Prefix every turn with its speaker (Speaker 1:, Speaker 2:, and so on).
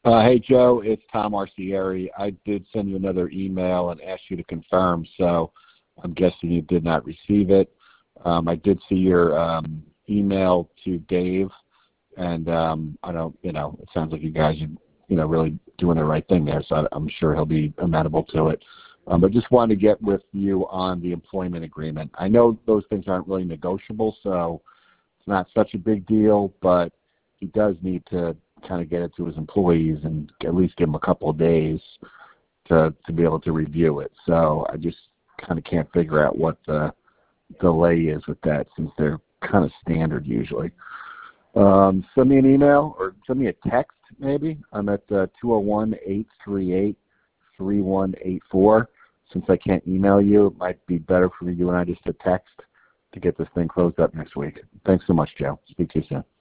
Speaker 1: Hey, Joe, it's Tom Arcieri. I did send you another email and asked you to confirm, so I'm guessing you did not receive it. I did see your email to Dave, and I don't, it sounds like you guys are, really doing the right thing there, so I'm sure he'll be amenable to it. But just wanted to get with you on the employment agreement. I know those things aren't really negotiable, so it's not such a big deal, but he does need to kind of get it to his employees and at least give them a couple of days to be able to review it. So I just kind of can't figure out what the delay is with that since they're kind of standard usually. Send me an email or send me a text maybe. I'm at 201-838-3184. Since I can't email you, it might be better for you and I just to text to get this thing closed up next week. Thanks so much, Joe. Speak to you soon.